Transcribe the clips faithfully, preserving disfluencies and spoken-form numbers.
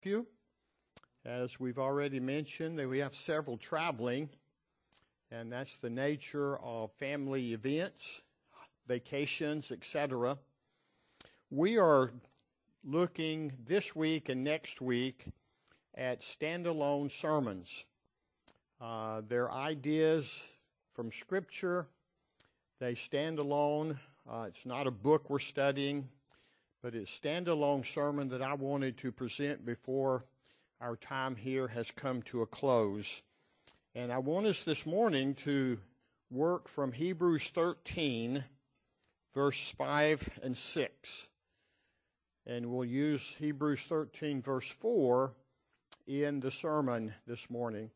you. As we've already mentioned, that we have several traveling, and that's the nature of family events, vacations, et cetera. We are looking this week and next week at standalone sermons. Uh, they're ideas from Scripture. They stand alone. Uh, it's not a book we're studying, but it's a standalone sermon that I wanted to present before our time here has come to a close. And I want us this morning to work from Hebrews thirteen, verse five and six. And we'll use Hebrews thirteen, verse four in the sermon this morning.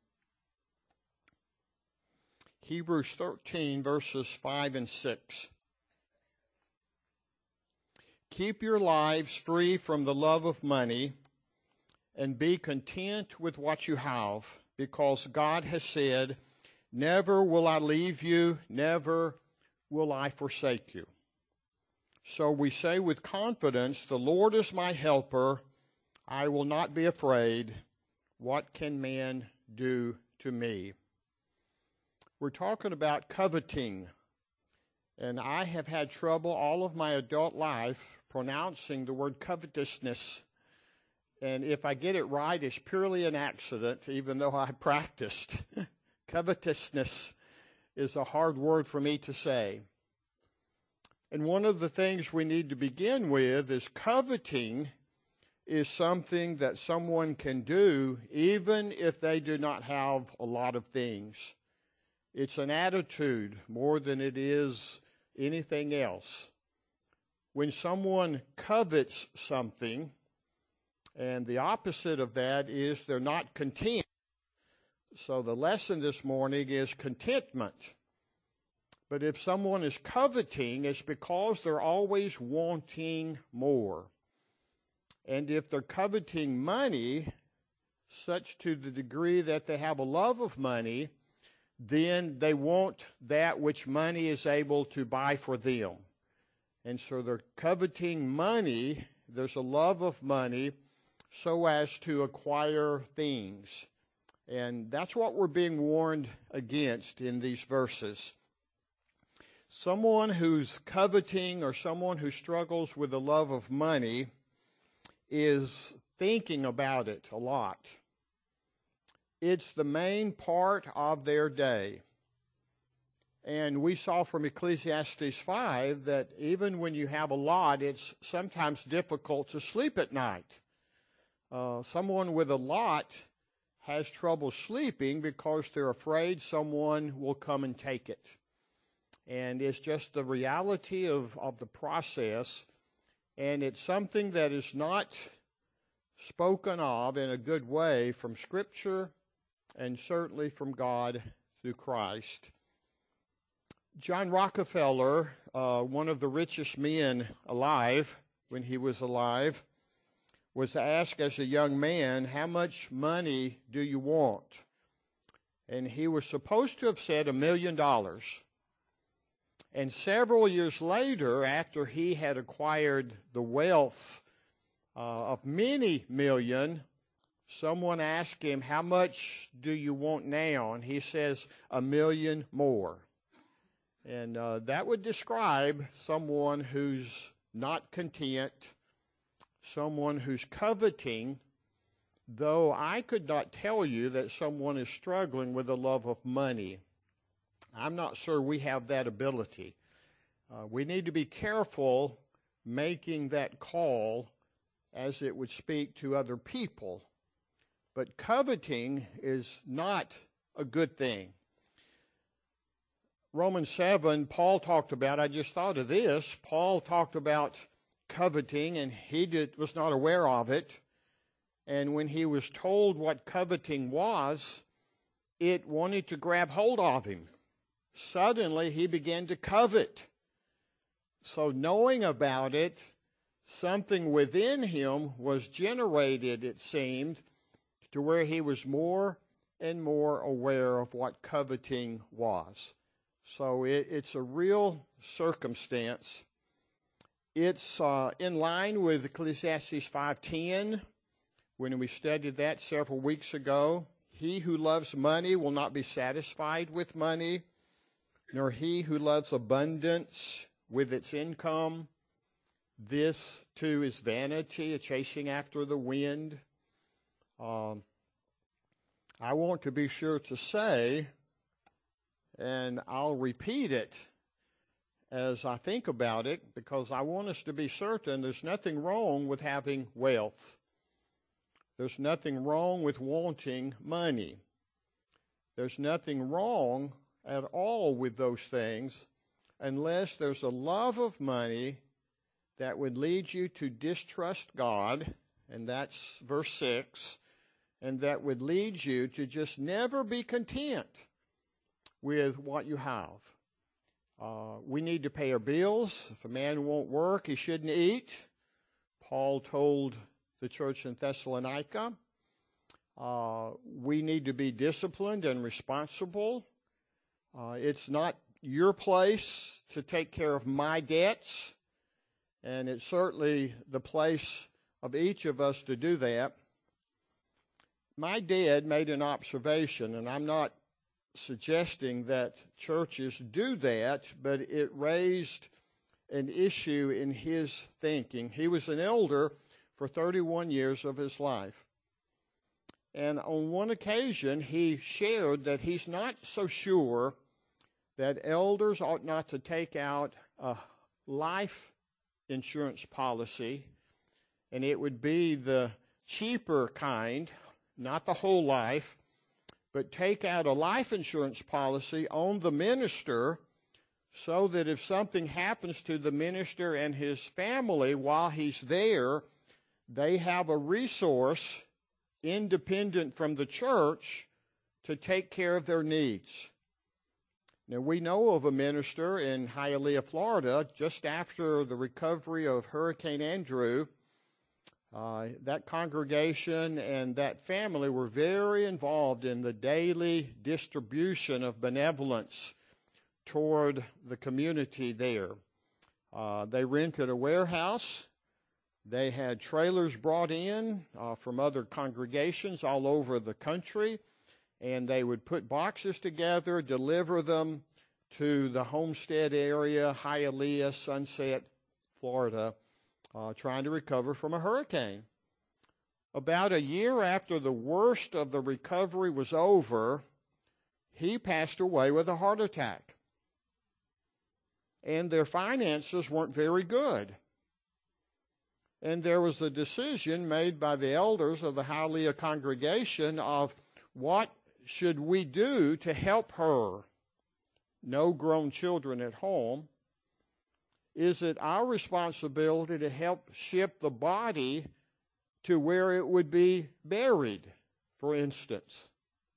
Hebrews thirteen, verses five and six. Keep your lives free from the love of money, and be content with what you have, because God has said, never will I leave you, never will I forsake you. So we say with confidence, the Lord is my helper, I will not be afraid. What can man do to me? We're talking about coveting, and I have had trouble all of my adult life pronouncing the word covetousness. And if I get it right, it's purely an accident, even though I practiced. Covetousness is a hard word for me to say. And one of the things we need to begin with is coveting is something that someone can do even if they do not have a lot of things. It's an attitude more than it is anything else. When someone covets something, and the opposite of that is they're not content. So the lesson this morning is contentment. But if someone is coveting, it's because they're always wanting more. And if they're coveting money, such to the degree that they have a love of money, then they want that which money is able to buy for them. And so they're coveting money, there's a love of money, so as to acquire things. And that's what we're being warned against in these verses. Someone who's coveting or someone who struggles with the love of money is thinking about it a lot. It's the main part of their day. And we saw from Ecclesiastes five that even when you have a lot, it's sometimes difficult to sleep at night. Uh, someone with a lot has trouble sleeping because they're afraid someone will come and take it. And it's just the reality of, of the process. And it's something that is not spoken of in a good way from Scripture and certainly from God through Christ. John Rockefeller, uh, one of the richest men alive when he was alive, was asked as a young man, how much money do you want? And he was supposed to have said a million dollars. And several years later, after he had acquired the wealth uh, of many million, someone asked him, how much do you want now? And he says, a million more. And uh, that would describe someone who's not content, someone who's coveting, though I could not tell you that someone is struggling with the love of money. I'm not sure we have that ability. Uh, we need to be careful making that call as it would speak to other people. But coveting is not a good thing. Romans seven, Paul talked about, I just thought of this, Paul talked about coveting, and he did, was not aware of it. And when he was told what coveting was, it wanted to grab hold of him. Suddenly, he began to covet. So knowing about it, something within him was generated, it seemed, to where he was more and more aware of what coveting was. So it, it's a real circumstance. It's uh, in line with Ecclesiastes five ten, when we studied that several weeks ago. He who loves money will not be satisfied with money, nor he who loves abundance with its income. This, too, is vanity, a chasing after the wind. Um, I want to be sure to say, and I'll repeat it as I think about it, because I want us to be certain there's nothing wrong with having wealth. There's nothing wrong with wanting money. There's nothing wrong at all with those things unless there's a love of money that would lead you to distrust God, and that's verse six, and that would lead you to just never be content with what you have. Uh, we need to pay our bills. If a man won't work, he shouldn't eat. Paul told the church in Thessalonica. Uh, we need to be disciplined and responsible. Uh, it's not your place to take care of my debts, and it's certainly the place of each of us to do that. My dad made an observation, and I'm not suggesting that churches do that, but it raised an issue in his thinking. He was an elder for thirty-one years of his life. And on one occasion, he shared that he's not so sure that elders ought not to take out a life insurance policy, and it would be the cheaper kind, not the whole life, but take out a life insurance policy on the minister so that if something happens to the minister and his family while he's there, they have a resource independent from the church to take care of their needs. Now, we know of a minister in Hialeah, Florida, just after the recovery of Hurricane Andrew. Uh, that congregation and that family were very involved in the daily distribution of benevolence toward the community there. Uh, they rented a warehouse. They had trailers brought in uh, from other congregations all over the country, and they would put boxes together, deliver them to the Homestead area, Hialeah, Sunset, Florida, uh, trying to recover from a hurricane. About a year after the worst of the recovery was over, he passed away with a heart attack. And their finances weren't very good. And there was a decision made by the elders of the Hialeah congregation of what should we do to help her? No grown children at home. Is it our responsibility to help ship the body to where it would be buried, for instance?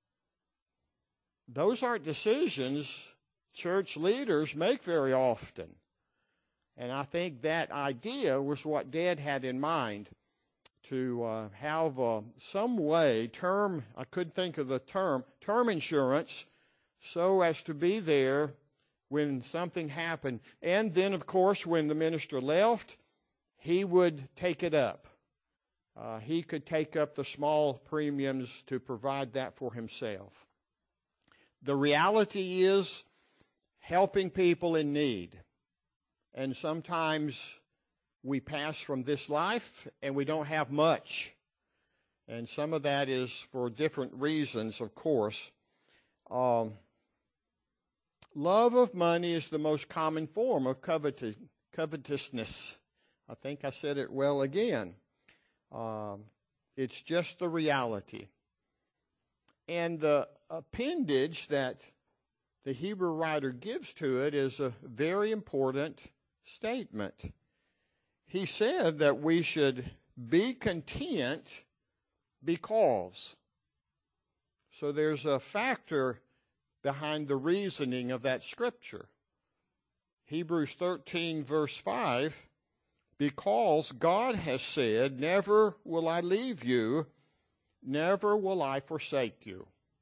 Those aren't decisions church leaders make very often. And I think that idea was what Dad had in mind, to uh, have uh, some way, term, I couldn't think of the term, term insurance, so as to be there when something happened. And then, of course, when the minister left, he would take it up. Uh, he could take up the small premiums to provide that for himself. The reality is helping people in need. And sometimes we pass from this life and we don't have much. And some of that is for different reasons, of course. Um, love of money is the most common form of covet- covetousness. I think I said it well again. Um, it's just the reality. And the appendage that the Hebrew writer gives to it is a very important statement. He said that we should be content because. So there's a factor behind the reasoning of that scripture. Hebrews thirteen, verse five, because God has said, never will I leave you, never will I forsake you.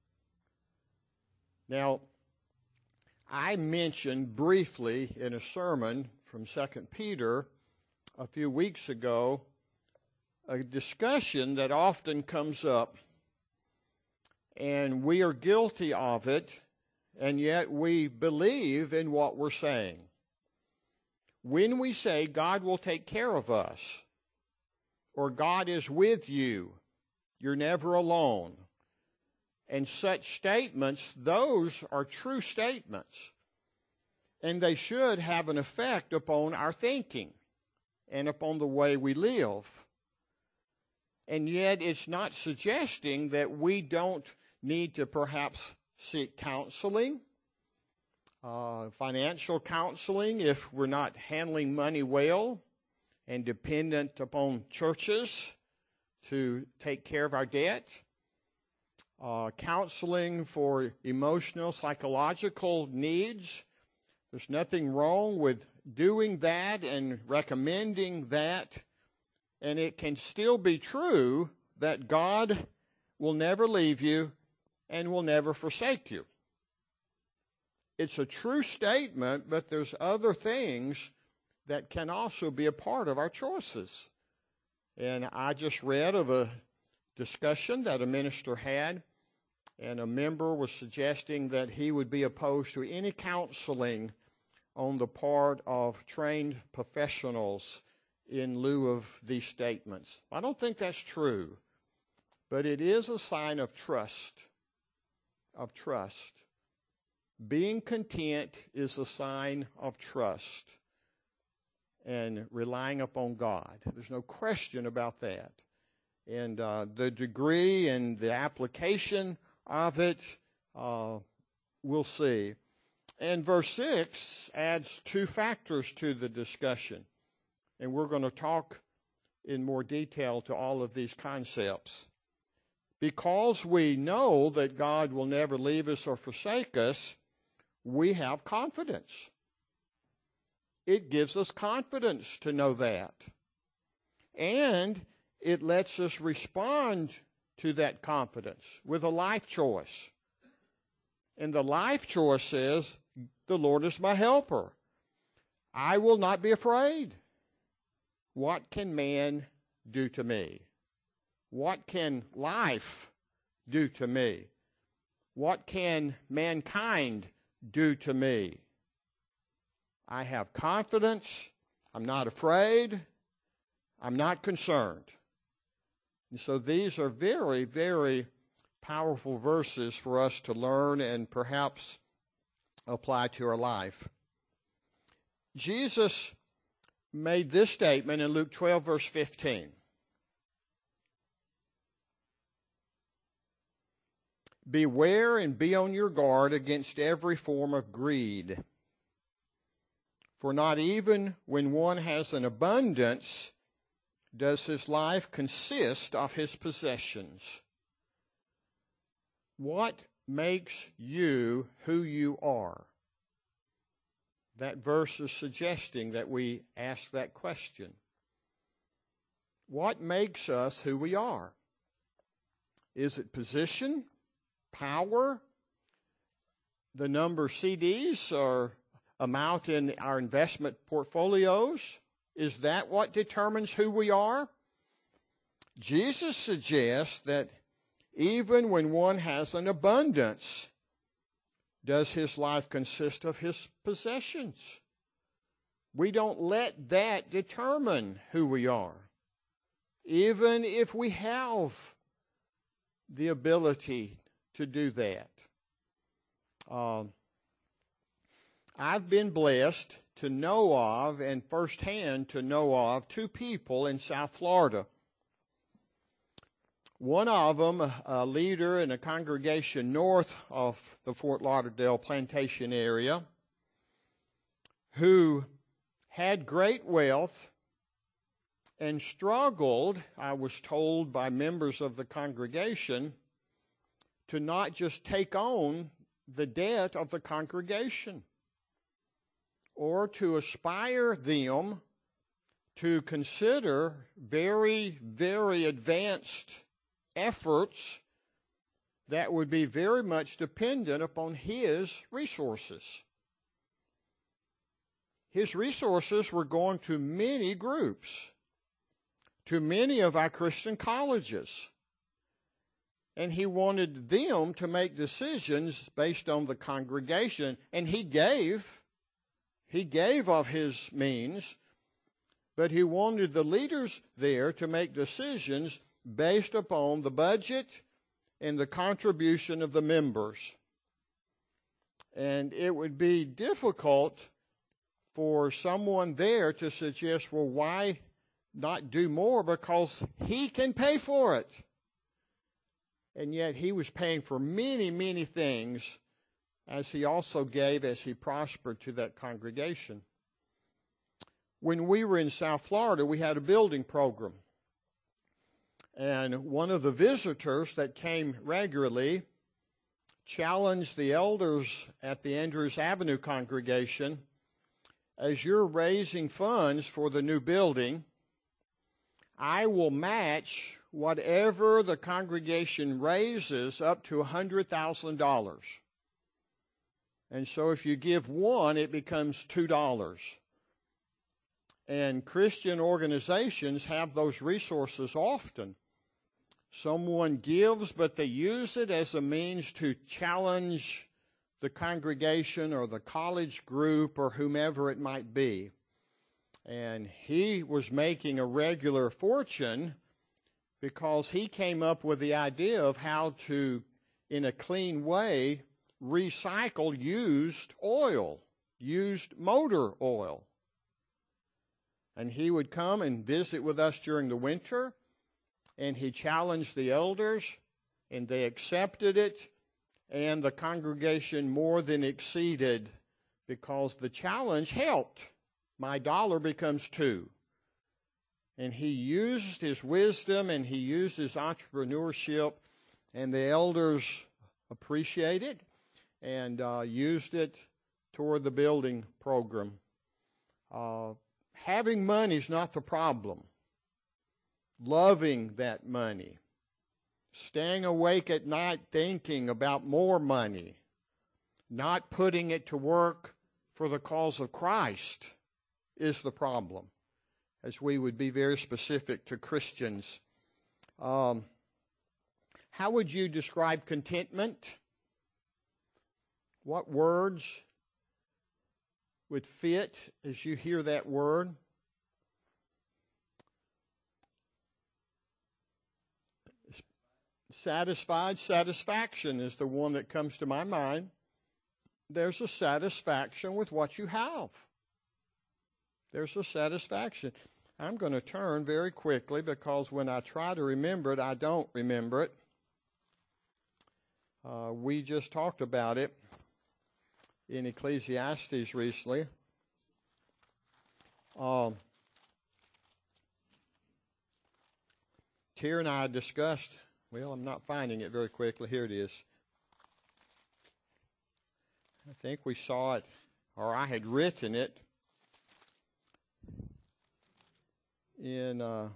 Now, I mentioned briefly in a sermon from Second Peter a few weeks ago a discussion that often comes up, and we are guilty of it, and yet we believe in what we're saying. When we say God will take care of us, or God is with you, you're never alone, and such statements, those are true statements, and they should have an effect upon our thinking and upon the way we live. And yet it's not suggesting that we don't need to perhaps seek counseling, uh, financial counseling if we're not handling money well and dependent upon churches to take care of our debt. Uh, counseling for emotional, psychological needs. There's nothing wrong with doing that and recommending that. And it can still be true that God will never leave you and will never forsake you. It's a true statement, but there's other things that can also be a part of our choices. And I just read of a discussion that a minister had, and a member was suggesting that he would be opposed to any counseling on the part of trained professionals in lieu of these statements. I don't think that's true, but it is a sign of trust, of trust. Being content is a sign of trust and relying upon God. There's no question about that. And uh, the degree and the application of it, uh, we'll see. And verse six adds two factors to the discussion. And we're going to talk in more detail to all of these concepts. Because we know that God will never leave us or forsake us, we have confidence. It gives us confidence to know that. And it lets us respond to that confidence with a life choice. And the life choice says, the Lord is my helper. I will not be afraid. What can man do to me? What can life do to me? What can mankind do to me? I have confidence. I'm not afraid. I'm not concerned. And so these are very, very powerful verses for us to learn and perhaps apply to our life. Jesus made this statement in Luke twelve, verse fifteen. Beware and be on your guard against every form of greed. For not even when one has an abundance does his life consist of his possessions. What makes you who you are? That verse is suggesting that we ask that question. What makes us who we are? Is it position, power, the number of C Ds or amount in our investment portfolios? Is that what determines who we are? Jesus suggests that even when one has an abundance, does his life consist of his possessions? We don't let that determine who we are. Even if we have the ability to do that. Um, I've been blessed to know of and firsthand to know of two people in South Florida. One of them, a leader in a congregation north of the Fort Lauderdale plantation area, who had great wealth and struggled, I was told by members of the congregation, to not just take on the debt of the congregation, or to aspire them to consider very, very advanced efforts that would be very much dependent upon his resources. His resources were going to many groups to many of our Christian colleges. And he wanted them to make decisions based on the congregation. And he gave, he gave of his means, but he wanted the leaders there to make decisions based upon the budget and the contribution of the members. And it would be difficult for someone there to suggest, well, why not do more? Because he can pay for it. And yet he was paying for many, many things, as he also gave as he prospered to that congregation. When we were in South Florida, we had a building program. And one of the visitors that came regularly challenged the elders at the Andrews Avenue congregation, as you're raising funds for the new building, I will match whatever the congregation raises up to one hundred thousand dollars. And so if you give one, it becomes two dollars. And Christian organizations have those resources often. Someone gives, but they use it as a means to challenge the congregation or the college group or whomever it might be. And he was making a regular fortune because he came up with the idea of how to, in a clean way, recycle used oil, used motor oil. And he would come and visit with us during the winter, and he challenged the elders, and they accepted it, and the congregation more than exceeded, because the challenge helped. My dollar becomes two. And he used his wisdom and he used his entrepreneurship, and the elders appreciated and uh, used it toward the building program. Uh, having money is not the problem. Loving that money, staying awake at night thinking about more money, not putting it to work for the cause of Christ is the problem, as we would be very specific to Christians. Um, how would you describe contentment? What words would fit as you hear that word? Satisfied, satisfaction is the one that comes to my mind. There's a satisfaction with what you have. There's a satisfaction. I'm going to turn very quickly because when I try to remember it, I don't remember it. Uh, we just talked about it in Ecclesiastes recently. Um, Tier and I discussed, well, I'm not finding it very quickly. Here it is. I think we saw it, or I had written it in uh,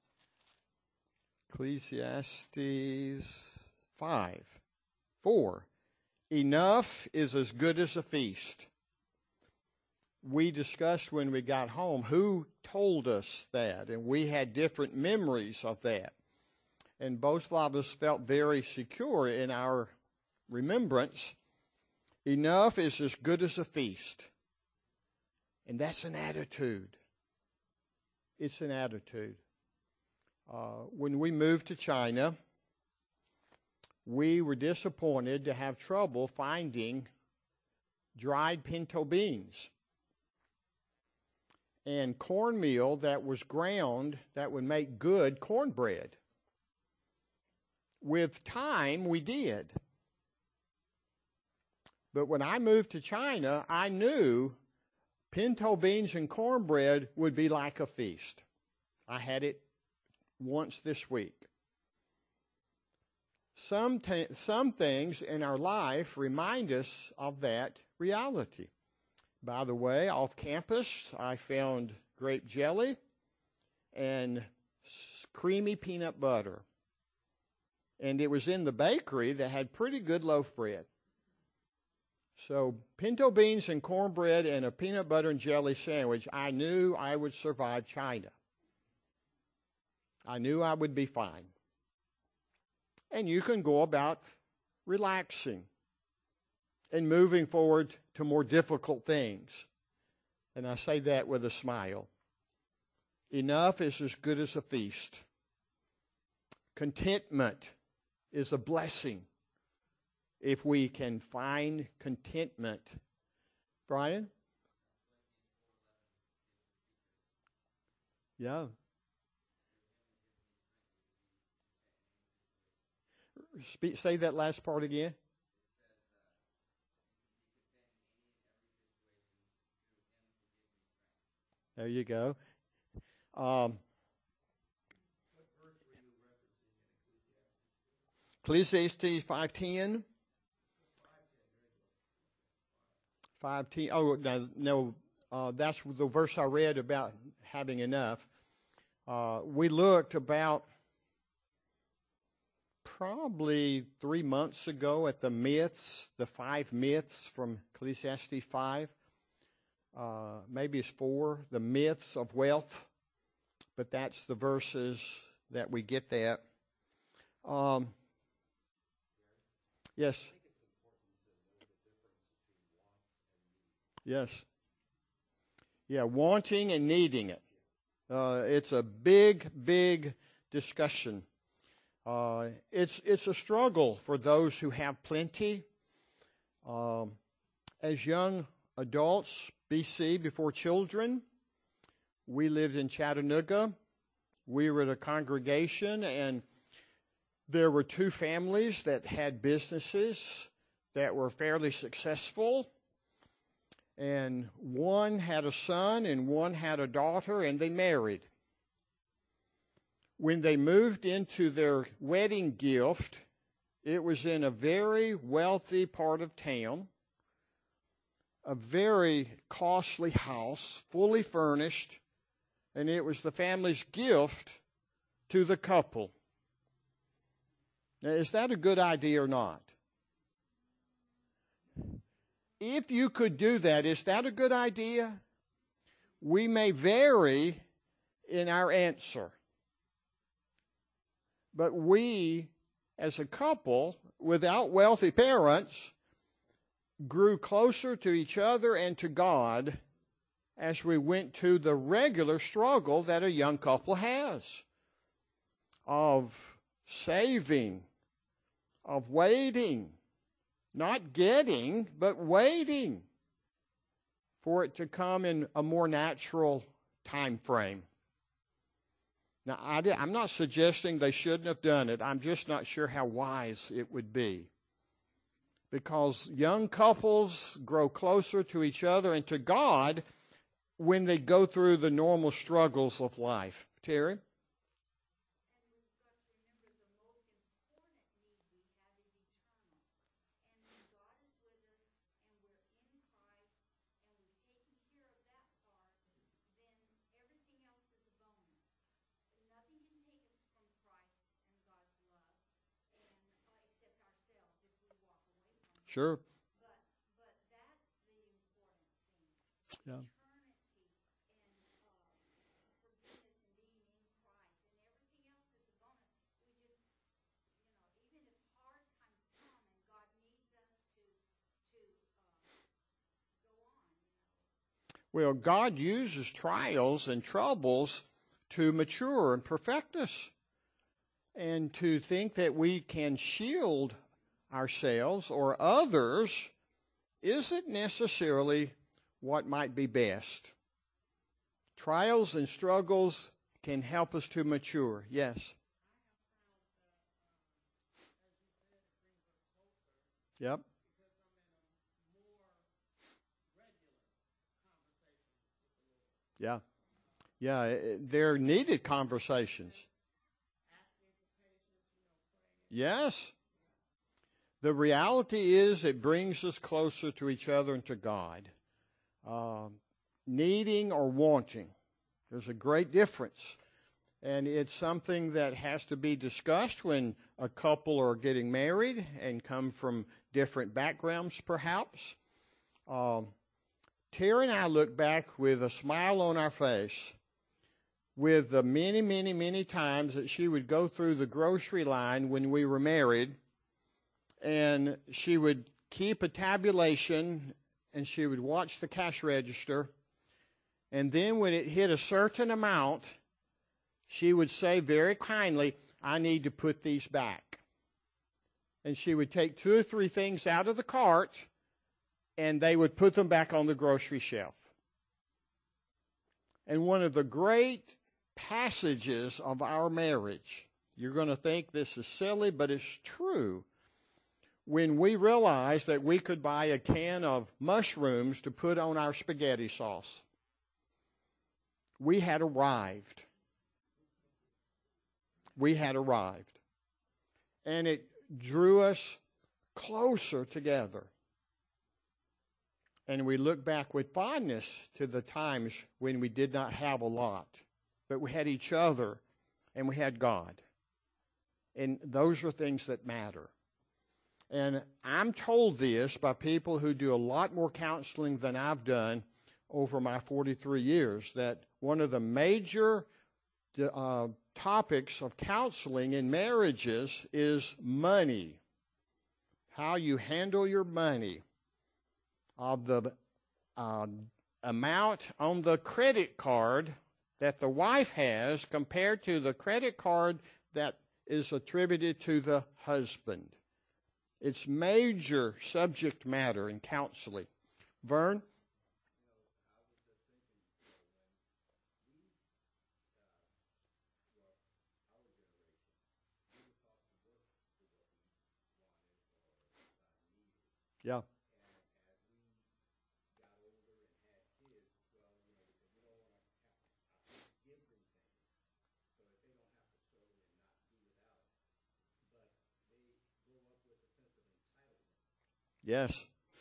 Ecclesiastes five, four. Enough is as good as a feast. We discussed when we got home who told us that, and we had different memories of that. And both of us felt very secure in our remembrance. Enough is as good as a feast. And that's an attitude. It's an attitude. Uh, when we moved to China, we were disappointed to have trouble finding dried pinto beans and cornmeal that was ground that would make good cornbread. With time, we did. But when I moved to China, I knew pinto beans and cornbread would be like a feast. I had it once this week. Some, t- some things in our life remind us of that reality. By the way, off campus, I found grape jelly and creamy peanut butter. And it was in the bakery that had pretty good loaf bread. So pinto beans and cornbread and a peanut butter and jelly sandwich, I knew I would survive China. I knew I would be fine. And you can go about relaxing and moving forward to more difficult things. And I say that with a smile. Enough is as good as a feast. Contentment is a blessing if we can find contentment. Brian? Yeah. Speak, say that last part again. There you go. Um, Ecclesiastes five ten. five ten. Oh, no, no uh, that's the verse I read about having enough. Uh, we looked about probably three months ago at the myths, the five myths from Ecclesiastes five. Uh, maybe it's four, the myths of wealth. But that's the verses that we get that. Um, yes. Yes. Yeah, wanting and needing it. Uh, it's a big, big discussion. Uh, it's it's a struggle for those who have plenty. Um, as young adults, B C, before children, we lived in Chattanooga. We were at a congregation, and there were two families that had businesses that were fairly successful. And one had a son and one had a daughter, and they married. When they moved into their wedding gift, it was in a very wealthy part of town, a very costly house, fully furnished, and it was the family's gift to the couple. Now, is that a good idea or not? If you could do that, is that a good idea? We may vary in our answer. But we, as a couple, without wealthy parents, grew closer to each other and to God as we went to the regular struggle that a young couple has of saving, of waiting, not getting, but waiting for it to come in a more natural time frame. Now, I did, I'm not suggesting they shouldn't have done it. I'm just not sure how wise it would be. Because young couples grow closer to each other and to God when they go through the normal struggles of life. Terry? Sure. Yeah. Well, God uses trials and troubles to mature and perfect us. And to think that we can shield ourselves or others isn't necessarily what might be best. Trials and struggles can help us to mature. Yes. Yep. Yeah. Yeah, they're needed conversations. Yes. The reality is it brings us closer to each other and to God. Um, needing or wanting, there's a great difference. And it's something that has to be discussed when a couple are getting married and come from different backgrounds, perhaps. Um, Terry and I look back with a smile on our face with the many, many, many times that she would go through the grocery line when we were married, and she would keep a tabulation, and she would watch the cash register, and then when it hit a certain amount, she would say very kindly, "I need to put these back." And she would take two or three things out of the cart, and they would put them back on the grocery shelf. And one of the great passages of our marriage, you're going to think this is silly, but it's true. When we realized that we could buy a can of mushrooms to put on our spaghetti sauce, we had arrived. We had arrived. And it drew us closer together. And we look back with fondness to the times when we did not have a lot, but we had each other and we had God. And those are things that matter. And I'm told this by people who do a lot more counseling than I've done over my forty-three years, that one of the major uh, topics of counseling in marriages is money. How you handle your money. Of the uh, amount on the credit card that the wife has compared to the credit card that is attributed to the husband. It's major subject matter in counseling. Vern? Yeah. Yes.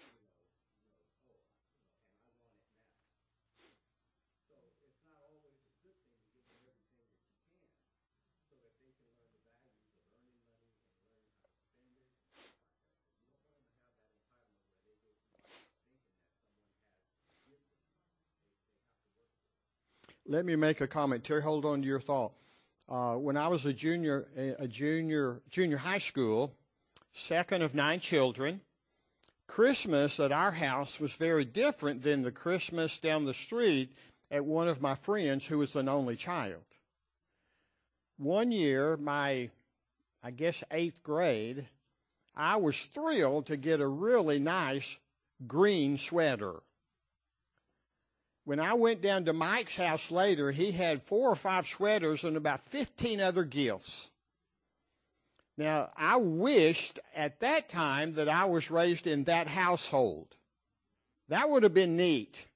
Let me make a comment. Terry, hold on to your thought. Uh, when I was a junior, a junior, junior high school, second of nine children, Christmas at our house was very different than the Christmas down the street at one of my friends who was an only child. One year, my, I guess, eighth grade, I was thrilled to get a really nice green sweater. When I went down to Mike's house later, he had four or five sweaters and about fifteen other gifts. Now, I wished at that time that I was raised in that household. That would have been neat.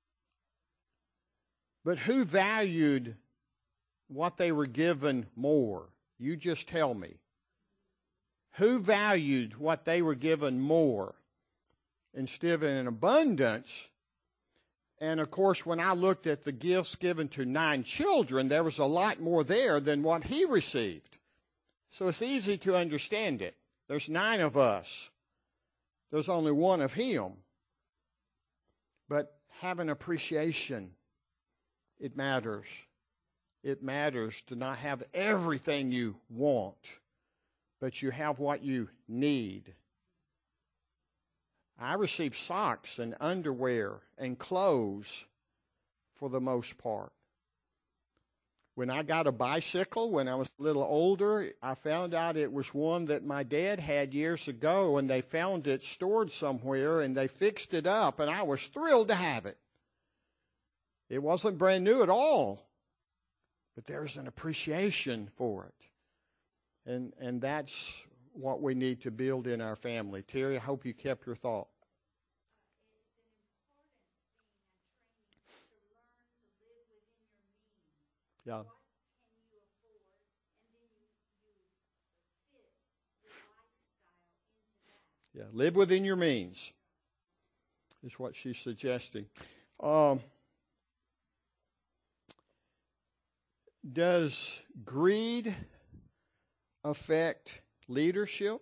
But who valued what they were given more? You just tell me. Who valued what they were given more instead of an abundance? And, of course, when I looked at the gifts given to nine children, there was a lot more there than what he received. So it's easy to understand it. There's nine of us. There's only one of him. But have an appreciation. It matters. It matters to not have everything you want, but you have what you need. I received socks and underwear and clothes for the most part. When I got a bicycle when I was a little older, I found out it was one that my dad had years ago, and they found it stored somewhere, and they fixed it up, and I was thrilled to have it. It wasn't brand new at all, but there's an appreciation for it. And, and that's what we need to build in our family. Terry, I hope you kept your thought. Yeah. Yeah, live within your means is what she's suggesting. Um, does greed affect leadership?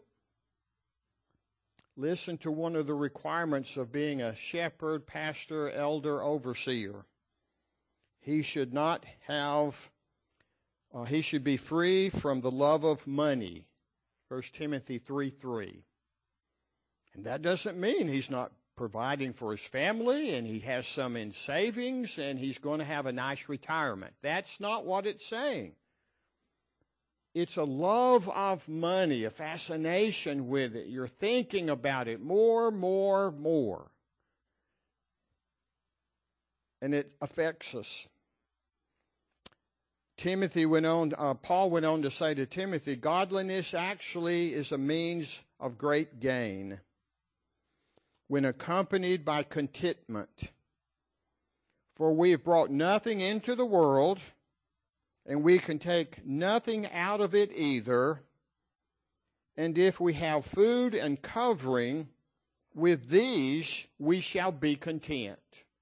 Listen to one of the requirements of being a shepherd, pastor, elder, overseer. he should not have, uh, he should be free from the love of money. First Timothy three three. And that doesn't mean he's not providing for his family and he has some in savings and he's going to have a nice retirement. That's not what it's saying. It's a love of money, a fascination with it. You're thinking about it more, more, more. And it affects us. Timothy went on, uh, Paul went on to say to Timothy, godliness actually is a means of great gain when accompanied by contentment. For we have brought nothing into the world, and we can take nothing out of it either. And if we have food and covering, with these we shall be content.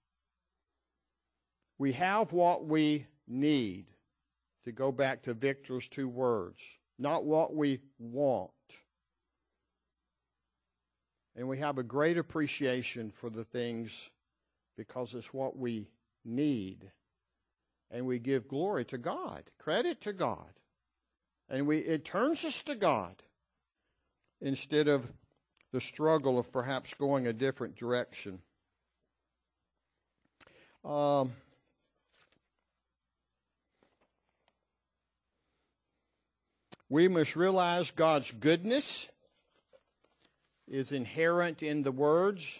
We have what we need, to go back to Victor's two words, not what we want. And we have a great appreciation for the things because it's what we need. And we give glory to God, credit to God. And we it turns us to God instead of the struggle of perhaps going a different direction. Um, we must realize God's goodness is inherent in the words.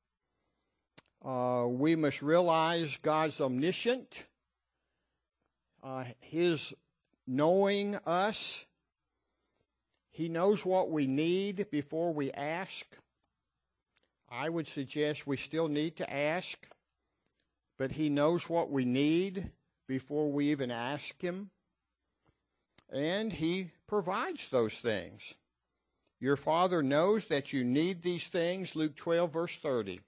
Uh, we must realize God's omniscient, uh, His knowing us. He knows what we need before we ask. I would suggest we still need to ask, but He knows what we need before we even ask Him. And He provides those things. Your Father knows that you need these things, Luke twelve, verse thirty.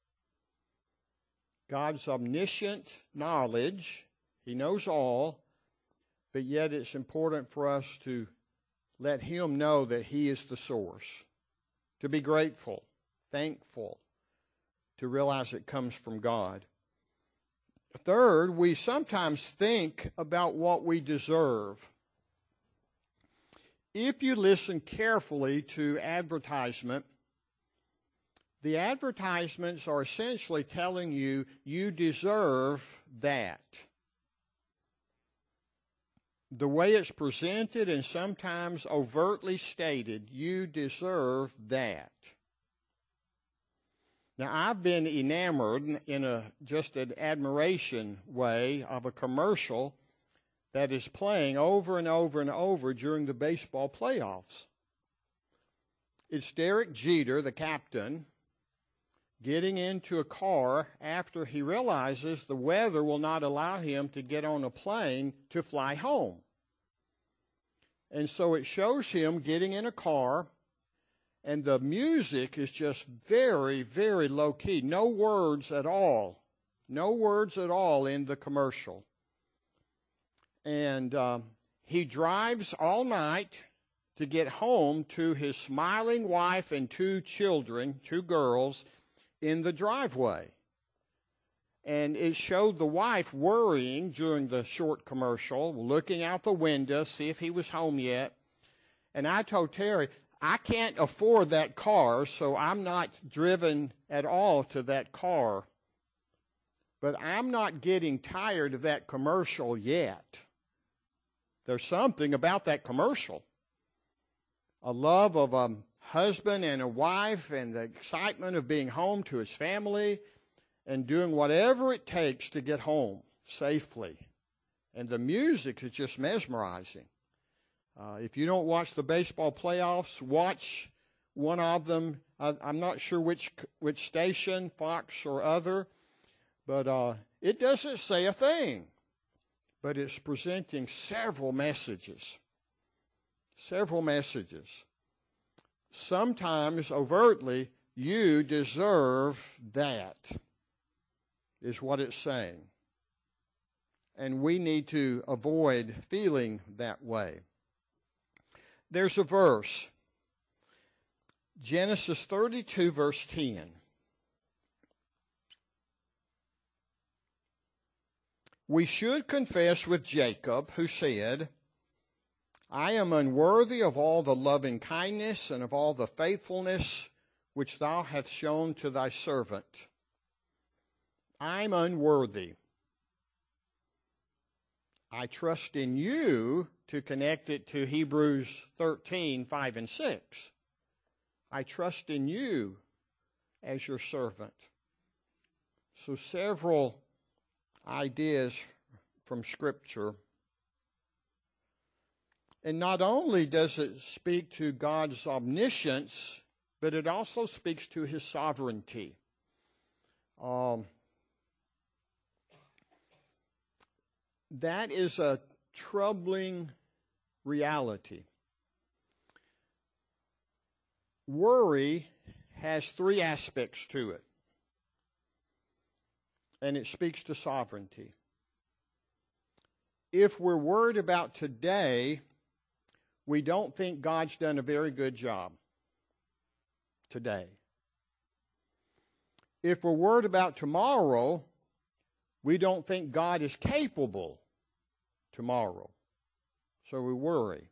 God's omniscient knowledge, He knows all, but yet it's important for us to let Him know that He is the source, to be grateful, thankful, to realize it comes from God. Third, we sometimes think about what we deserve. If you listen carefully to advertisement, the advertisements are essentially telling you you deserve that. The way it's presented and sometimes overtly stated, you deserve that. Now, I've been enamored in a just an admiration way of a commercial that is playing over and over and over during the baseball playoffs. It's Derek Jeter, the captain, getting into a car after he realizes the weather will not allow him to get on a plane to fly home. And so it shows him getting in a car, and the music is just very, very low-key. No words at all. No words at all in the commercial. And uh, he drives all night to get home to his smiling wife and two children, two girls, in the driveway. And it showed the wife worrying during the short commercial, looking out the window, see if he was home yet. And I told Terry, I can't afford that car, so I'm not driven at all to that car. But I'm not getting tired of that commercial yet. There's something about that commercial. A love of a husband and a wife and the excitement of being home to his family and doing whatever it takes to get home safely. And the music is just mesmerizing. Uh, if you don't watch the baseball playoffs, watch one of them. I, I'm not sure which which station, Fox or other, but uh, it doesn't say a thing. But it's presenting several messages. Several messages. Sometimes overtly, you deserve that, is what it's saying. And we need to avoid feeling that way. There's a verse, Genesis thirty-two, verse ten. we should confess with Jacob, who said, I am unworthy of all the loving kindness and of all the faithfulness which thou hast shown to thy servant. I'm unworthy. I trust in you to connect it to Hebrews thirteen, five and six. I trust in you as your servant. So several ideas from Scripture. And not only does it speak to God's omniscience, but it also speaks to his sovereignty. Um, that is a troubling reality. Worry has three aspects to it, and it speaks to sovereignty. If we're worried about today, we don't think God's done a very good job today. If we're worried about tomorrow, we don't think God is capable tomorrow. So we worry.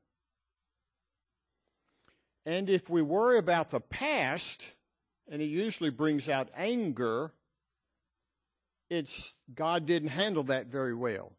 And if we worry about the past, and it usually brings out anger, it's God didn't handle that very well.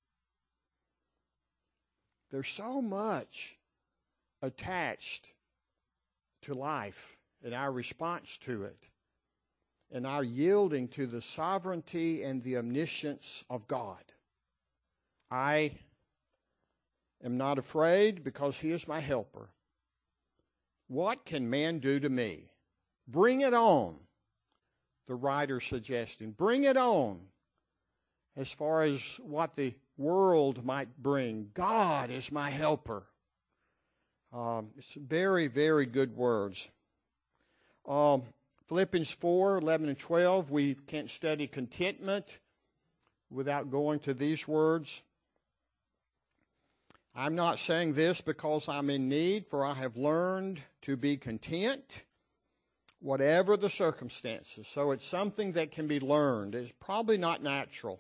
There's so much attached to life and our response to it and our yielding to the sovereignty and the omniscience of God. I am not afraid because he is my helper. What can man do to me? Bring it on, the writer suggesting. Bring it on. As far as what the world might bring, God is my helper. Um, it's very, very good words. Um, Philippians four, eleven and twelve, we can't study contentment without going to these words. I'm not saying this because I'm in need, for I have learned to be content, whatever the circumstances. So it's something that can be learned. It's probably not natural.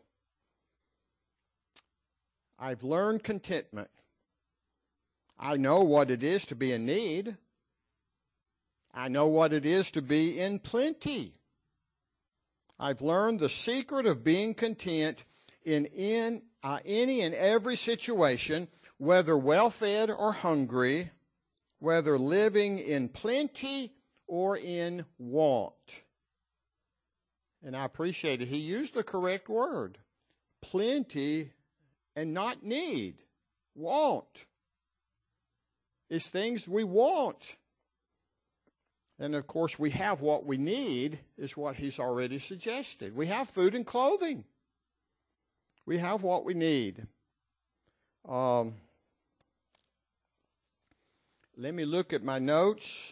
I've learned contentment. I know what it is to be in need. I know what it is to be in plenty. I've learned the secret of being content in, in uh, any and every situation, whether well-fed or hungry, whether living in plenty or in want. And I appreciate it. He used the correct word. Plenty and not need. Want. It's things we want. And of course, we have what we need, is what he's already suggested. We have food and clothing. We have what we need. Um, let me look at my notes.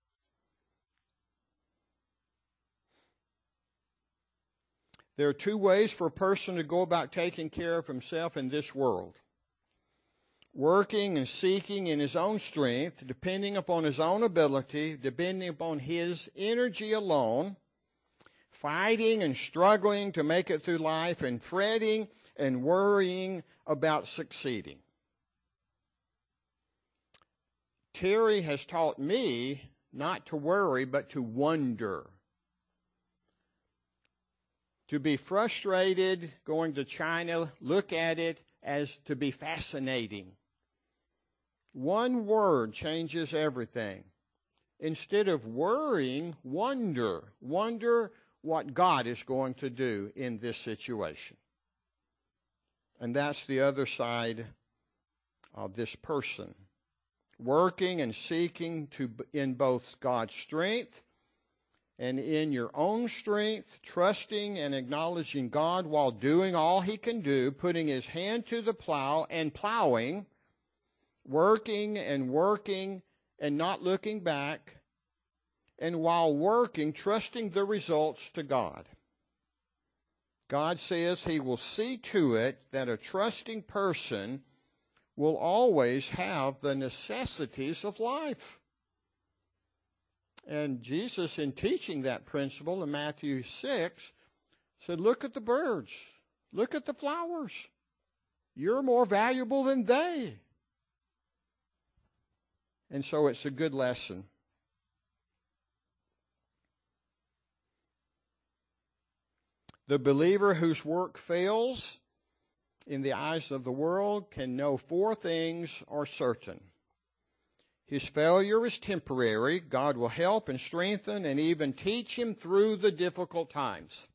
There are two ways for a person to go about taking care of himself in this world. Working and seeking in his own strength, depending upon his own ability, depending upon his energy alone, fighting and struggling to make it through life, and fretting and worrying about succeeding. Terry has taught me not to worry, but to wonder. To be frustrated going to China, look at it as to be fascinating. One word changes everything. Instead of worrying, wonder. Wonder what God is going to do in this situation. And that's the other side of this person. Working and seeking to in both God's strength and in your own strength, trusting and acknowledging God while doing all he can do, putting his hand to the plow and plowing, working and working and not looking back, and while working, trusting the results to God. God says he will see to it that a trusting person will always have the necessities of life. And Jesus, in teaching that principle in Matthew six, said, look at the birds. Look at the flowers. You're more valuable than they. And so it's a good lesson. The believer whose work fails in the eyes of the world can know four things are certain. His failure is temporary. God will help and strengthen and even teach him through the difficult times.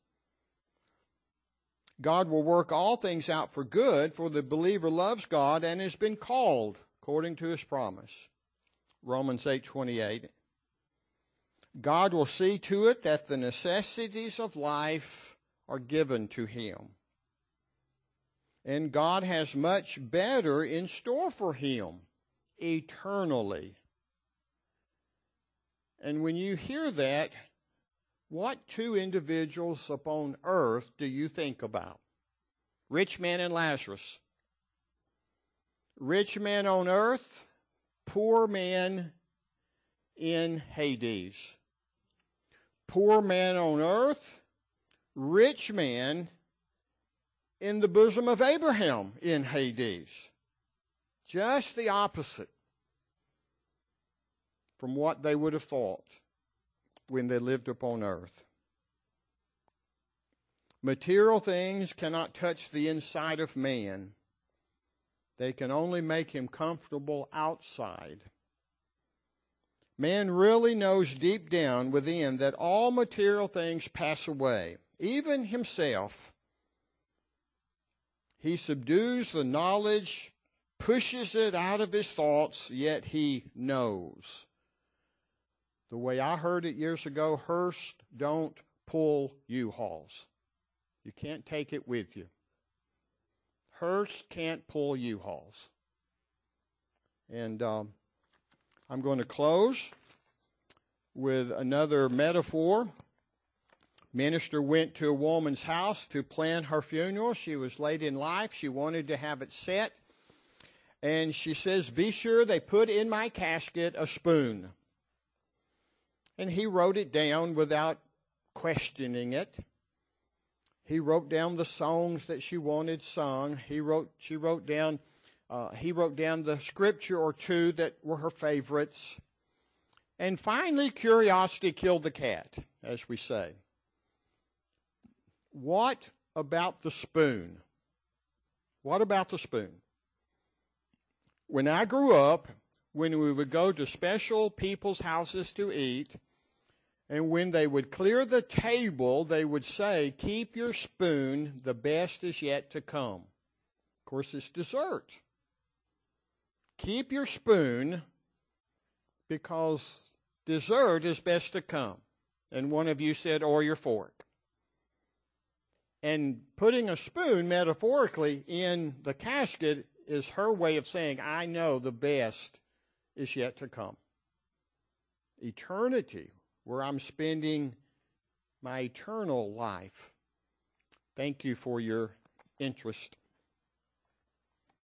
God will work all things out for good, for the believer loves God and has been called according to his promise. Romans eight twenty-eight. God will see to it that the necessities of life are given to him. And God has much better in store for him eternally. And when you hear that, what two individuals upon earth do you think about? Rich man and Lazarus. Rich man on earth, poor man in Hades. Poor man on earth, rich man in the bosom of Abraham in Hades. Just the opposite from what they would have thought when they lived upon earth. Material things cannot touch the inside of man. They can only make him comfortable outside. Man really knows deep down within that all material things pass away, even himself. He subdues the knowledge, pushes it out of his thoughts, yet he knows. The way I heard it years ago, Hearst don't pull U-Hauls. You can't take it with you. Hearst can't pull U-Hauls. And um, I'm going to close with another metaphor. Minister went to a woman's house to plan her funeral. She was late in life. She wanted to have it set. And she says, be sure they put in my casket a spoon. And he wrote it down without questioning it. He wrote down the songs that she wanted sung. He wrote, she wrote down, uh, he wrote down the scripture or two that were her favorites. And finally, curiosity killed the cat, as we say. What about the spoon? What about the spoon? When I grew up, when we would go to special people's houses to eat, and when they would clear the table, they would say, keep your spoon, the best is yet to come. Of course, it's dessert. Keep your spoon, because dessert is best to come. And one of you said, or your fork. And putting a spoon, metaphorically, in the casket is her way of saying, I know the best is yet to come. Eternity, where I'm spending my eternal life. Thank you for your interest.